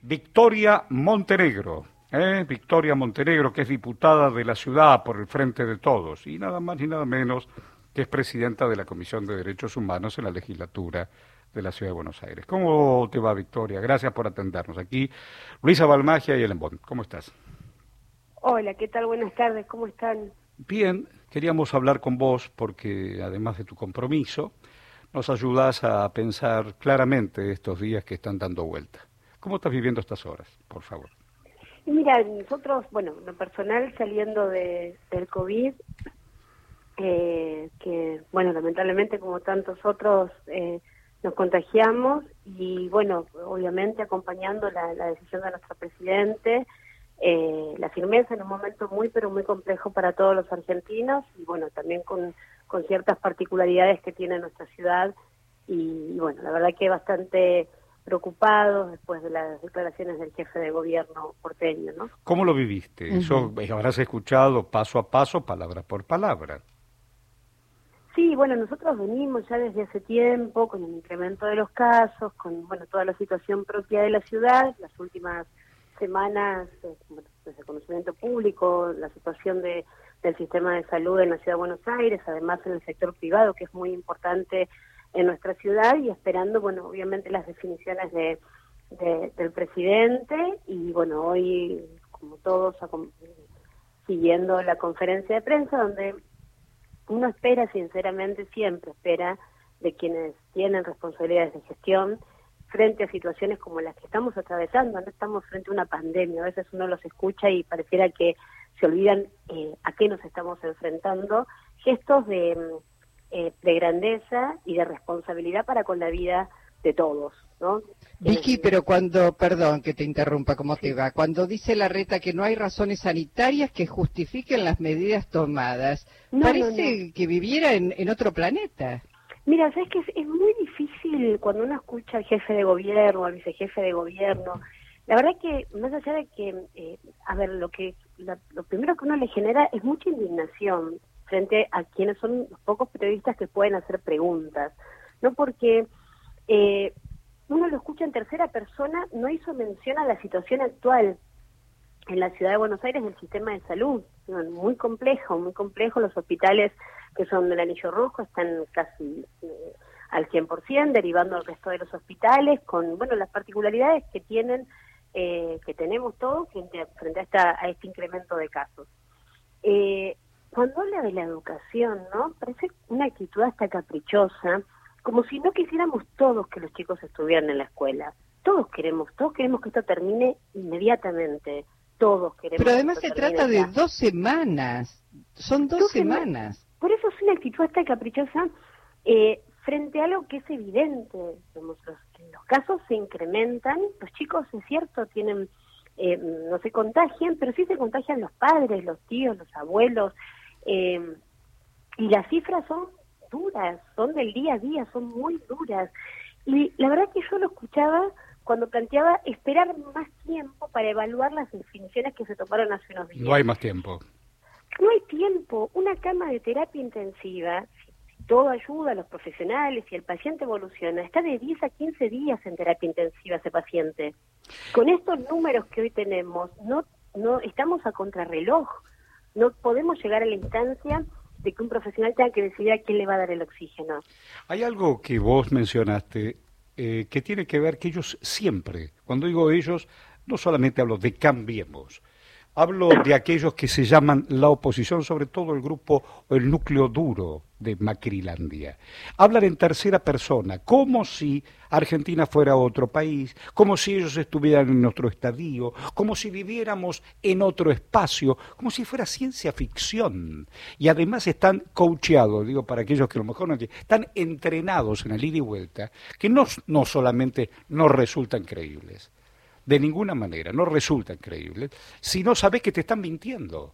Victoria Montenegro, Victoria Montenegro, que es diputada de la ciudad por el Frente de Todos, y nada más ni nada menos que es presidenta de la Comisión de Derechos Humanos en la legislatura de la Ciudad de Buenos Aires. ¿Cómo te va, Victoria? Gracias por atendernos. Aquí, Luisa Balmagia y Ellen Bond. ¿Cómo estás? Hola, ¿qué tal? Buenas tardes, ¿cómo están? Bien, queríamos hablar con vos porque, además de tu compromiso, nos ayudás a pensar claramente estos días que están dando vuelta. ¿Cómo estás viviendo estas horas, por favor? Y mira, nosotros, bueno, lo personal saliendo del COVID, que, bueno, lamentablemente como tantos otros nos contagiamos y, bueno, obviamente acompañando la decisión de nuestro presidente, la firmeza en un momento muy, pero muy complejo para todos los argentinos y, bueno, también con ciertas particularidades que tiene nuestra ciudad y, bueno, la verdad que bastante preocupados después de las declaraciones del jefe de gobierno porteño, ¿no? ¿Cómo lo viviste? Eso habrás escuchado paso a paso, palabra por palabra. Sí, bueno, nosotros venimos ya desde hace tiempo con el incremento de los casos, con, bueno, toda la situación propia de la ciudad, las últimas semanas, bueno, desde conocimiento público, la situación del sistema de salud en la Ciudad de Buenos Aires, además en el sector privado, que es muy importante en nuestra ciudad, y esperando, bueno, obviamente las definiciones del presidente, y bueno, hoy, como todos, siguiendo la conferencia de prensa, donde uno espera, sinceramente, siempre espera de quienes tienen responsabilidades de gestión frente a situaciones como las que estamos atravesando. No estamos frente a una pandemia, a veces uno los escucha y pareciera que se olvidan a qué nos estamos enfrentando, gestos de grandeza y de responsabilidad para con la vida de todos, ¿no? Vicky, pero cuando, perdón que te interrumpa, ¿cómo te va? Cuando dice Larreta que no hay razones sanitarias que justifiquen las medidas tomadas, parece que viviera en otro planeta. Mira, sabes que es muy difícil cuando uno escucha al jefe de gobierno, al vicejefe de gobierno. La verdad que, más allá de que, a ver, lo primero que uno le genera es mucha indignación frente a quienes son los pocos periodistas que pueden hacer preguntas, ¿no? Porque uno lo escucha en tercera persona, no hizo mención a la situación actual en la Ciudad de Buenos Aires del sistema de salud, muy complejo, los hospitales que son del Anillo Rojo están casi al 100%, derivando al resto de los hospitales, con, bueno, las particularidades que tienen, que tenemos todos frente a este incremento de casos. Cuando habla de la educación, ¿no? Parece una actitud hasta caprichosa, como si no quisiéramos todos que los chicos estuvieran en la escuela. Todos queremos que esto termine inmediatamente. Todos queremos. Pero además que se esto trata termine de 2 semanas. Son 2 semanas. Por eso es una actitud hasta caprichosa frente a algo que es evidente. Digamos, los casos se incrementan, los chicos, es cierto, tienen, no se contagian, pero sí se contagian los padres, los tíos, los abuelos, y las cifras son duras, son del día a día, son muy duras. Y la verdad que yo lo escuchaba cuando planteaba esperar más tiempo para evaluar las definiciones que se tomaron hace unos días. No hay más tiempo. No hay tiempo. Una cama de terapia intensiva, si todo ayuda a los profesionales y el paciente evoluciona, está de 10 a 15 días en terapia intensiva ese paciente. Con estos números que hoy tenemos, no estamos a contrarreloj. No podemos llegar a la instancia de que un profesional tenga que decidir a quién le va a dar el oxígeno. Hay algo que vos mencionaste que tiene que ver que ellos siempre, cuando digo ellos, no solamente hablo de Cambiemos, hablo de aquellos que se llaman la oposición, sobre todo el grupo o el núcleo duro de Macrilandia. Hablan en tercera persona, como si Argentina fuera otro país, como si ellos estuvieran en otro estadio, como si viviéramos en otro espacio, como si fuera ciencia ficción. Y además están coacheados, digo, para aquellos que a lo mejor no entienden, están entrenados en el ida y vuelta, que no solamente no resultan creíbles, de ninguna manera, no resultan creíbles, si no sabes que te están mintiendo,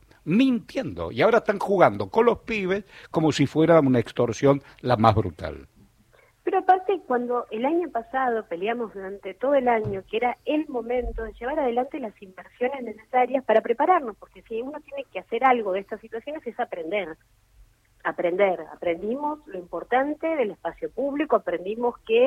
y ahora están jugando con los pibes como si fuera una extorsión la más brutal. Pero aparte, cuando el año pasado peleamos durante todo el año, que era el momento de llevar adelante las inversiones necesarias para prepararnos, porque si uno tiene que hacer algo de estas situaciones es aprender. Aprendimos lo importante del espacio público, aprendimos que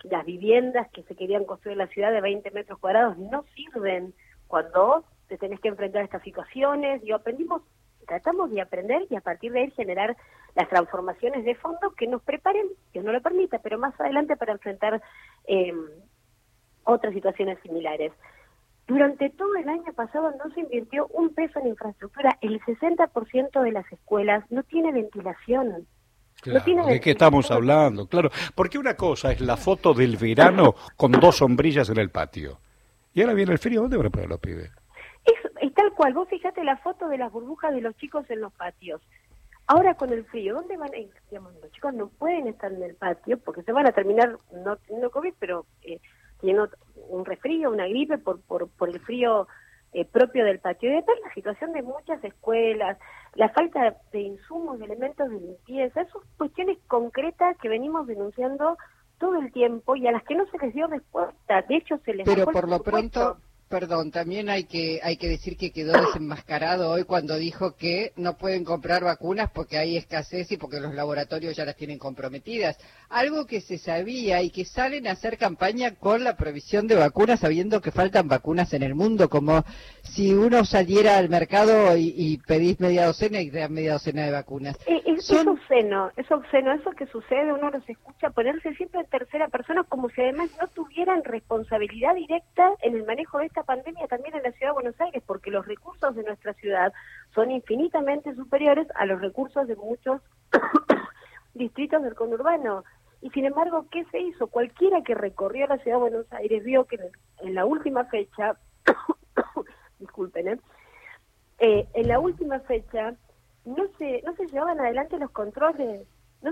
las viviendas que se querían construir en la ciudad de 20 metros cuadrados no sirven cuando te tenés que enfrentar a estas situaciones. Y tratamos de aprender y a partir de ahí generar las transformaciones de fondo que nos preparen, que no lo permita, pero más adelante para enfrentar otras situaciones similares. Durante todo el año pasado no se invirtió un peso en infraestructura. El 60% de las escuelas no tiene ventilación. Claro, no tiene ¿de qué estamos hablando? Claro, porque una cosa es la foto del verano con 2 sombrillas en el patio. Y ahora viene el frío, ¿dónde van a poner los pibes? Es tal cual, vos fijate la foto de las burbujas de los chicos en los patios. Ahora con el frío, ¿dónde van a ir? Digamos, los chicos no pueden estar en el patio porque se van a terminar, no teniendo COVID, pero teniendo un resfrío, una gripe por el frío propio del patio. Y después la situación de muchas escuelas, la falta de insumos, de elementos de limpieza, esas son cuestiones concretas que venimos denunciando todo el tiempo y a las que no se les dio respuesta. De hecho, se les Pero por lo pronto, perdón, también hay que decir que quedó desenmascarado hoy cuando dijo que no pueden comprar vacunas porque hay escasez y porque los laboratorios ya las tienen comprometidas. Algo que se sabía y que salen a hacer campaña con la provisión de vacunas sabiendo que faltan vacunas en el mundo, como si uno saliera al mercado y pedís media docena y te dan media docena de vacunas. Es obsceno, eso que sucede, uno los escucha ponerse siempre en tercera persona como si además no tuvieran responsabilidad directa en el manejo de esta pandemia también en la Ciudad de Buenos Aires, porque los recursos de nuestra ciudad son infinitamente superiores a los recursos de muchos distritos del conurbano. Y sin embargo, ¿qué se hizo? Cualquiera que recorrió la Ciudad de Buenos Aires vio que en la última fecha, disculpen, en la última fecha no se llevaban adelante los controles,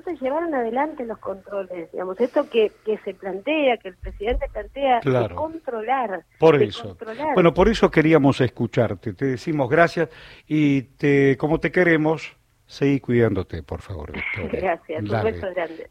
digamos, esto que se plantea, que el presidente plantea, claro, de controlar. Por eso. Bueno, por eso queríamos escucharte, te decimos gracias y como te queremos, seguí cuidándote, por favor, Victoria. Gracias, un beso grande.